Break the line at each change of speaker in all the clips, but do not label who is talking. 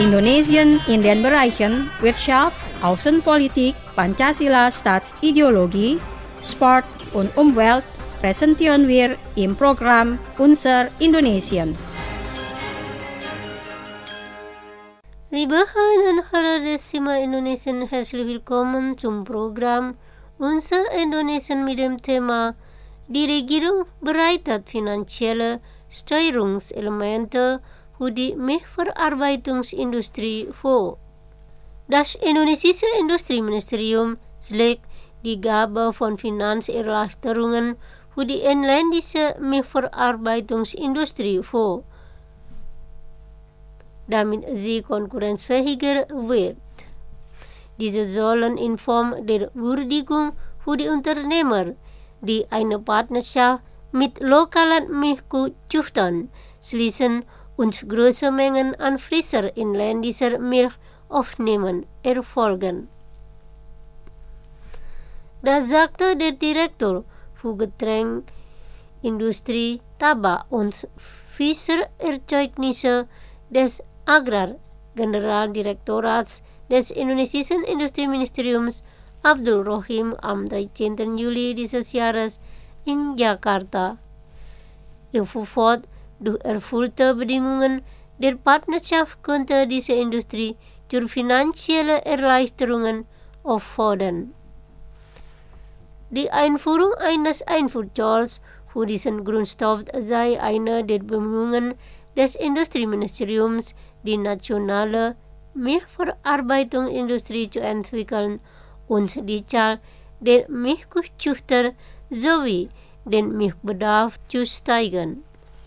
Indonesien in den Bereichen Wirtschaft, Außenpolitik, Pancasila Staatsideologie, Sport und Umwelt präsentieren wir im Programm Unser Indonesien.
Liebe Hörerinnen und Hörer des Sima Indonesien, herzlich willkommen zum Programm Unser Indonesien mit dem Thema Die Regierung bereitet finanzielle Steuerungselemente für die Milchverarbeitungsindustrie vor. Das indonesische Industrieministerium schlägt die Gabe von Finanzerleichterungen für die inländische Milchverarbeitungsindustrie vor, damit sie konkurrenzfähiger wird. Diese sollen in Form der Würdigung für die Unternehmer, die eine Partnerschaft mit lokalen Milchkuhzüchtern schließen und große Mengen an frischer inländischer Milch aufnehmen, erfolgen. Das sagte der Direktor für Getränkindustrie, Tabak und Fischererzeugnisse des Agrargeneraldirektorats des indonesischen Industrieministeriums, Abdul Rohim, am 13. Juli dieses Jahres in Jakarta. Er fuhr fort, durch erfüllte Bedingungen der Partnerschaft könnte diese Industrie durch finanzielle Erleichterungen auffordern. Die Einführung eines Einfuhrzolls für diesen Grundstoff sei eine der Bemühungen des Industrieministeriums, die nationale Milchverarbeitungsindustrie zu entwickeln und die Zahl der Milchkuhzüchter sowie den Milchbedarf zu steigern.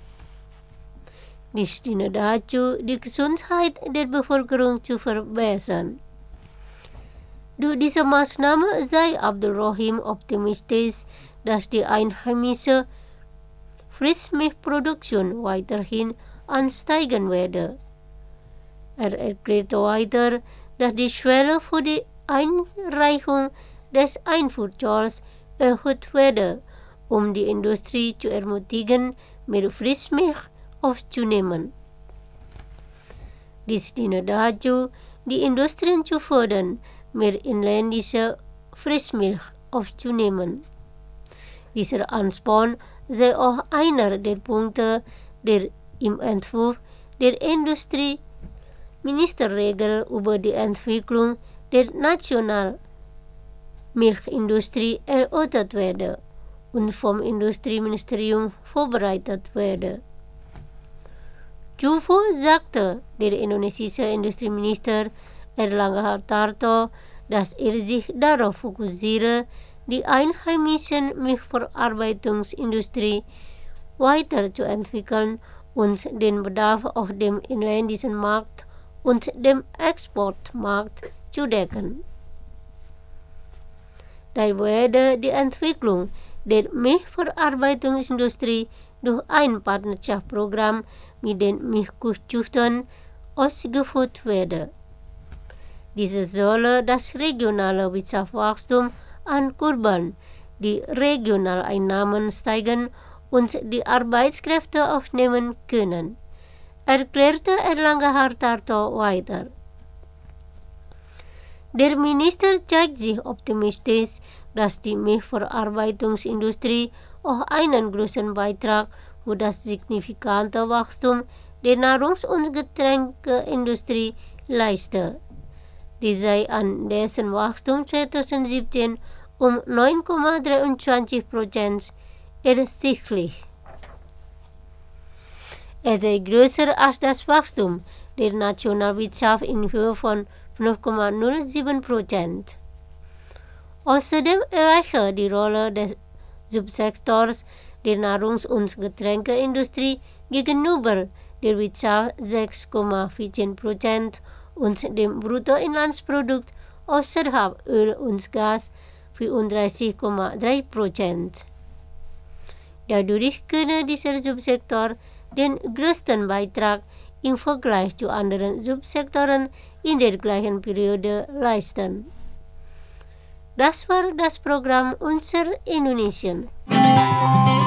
Dies diene dazu, die Gesundheit der Bevölkerung zu verbessern. Durch diese Maßnahme sei Abdul Rohim optimistisch, dass die einheimische Frischmilchproduktion weiterhin ansteigen werde. Er erklärte weiter, dass die Schwelle für die Einreichung des Einfuhrzolls erhöht werde, um die Industrie zu ermutigen, mehr Frischmilch aufzunehmen. Dies diene dazu, die Industrien zu fördern, mehr inländische Frischmilch aufzunehmen. Dieser Ansporn sei auch einer der Punkte, der im Entwurf der Industrieministerregel über die Entwicklung der Nationalmilchindustrie erörtert werde und vom Industrieministerium vorbereitet werde. Zuvor sagte der indonesische Industrieminister Erlangga Hartarto, dass er sich darauf fokussiere, die einheimischen Milchverarbeitungsindustrie weiterzuentwickeln und den Bedarf auf dem inländischen Markt und dem Exportmarkt zu decken. Da werde die Entwicklung der Milchverarbeitungsindustrie durch ein Partnerschaftsprogramm mit den Milchkuhzüchtern ausgeführt werden. Diese solle das regionale Wirtschaftswachstum ankurbeln, die Regionaleinnahmen steigen und die Arbeitskräfte aufnehmen können, erklärte Erlangga Hartarto weiter. Der Minister zeigt sich optimistisch, dass die Milchverarbeitungsindustrie auch einen großen Beitrag für das signifikante Wachstum der Nahrungs- und Getränkeindustrie leistet. Die sei an dessen Wachstum 2017 um 9,23% ersichtlich. Es sei größer als das Wachstum der Nationalwirtschaft in Höhe von 5,07%. Außerdem erreiche die Rolle des Subsektors der Nahrungs- und Getränkeindustrie gegenüber der Wirtschaft 6,14% und dem Bruttoinlandsprodukt außerhalb Öl und Gas 34,3%. Dadurch könne dieser Subsektor den größten Beitrag im Vergleich zu anderen Subsektoren in der gleichen Periode leisten. Das war das Programm Unser Indonesien.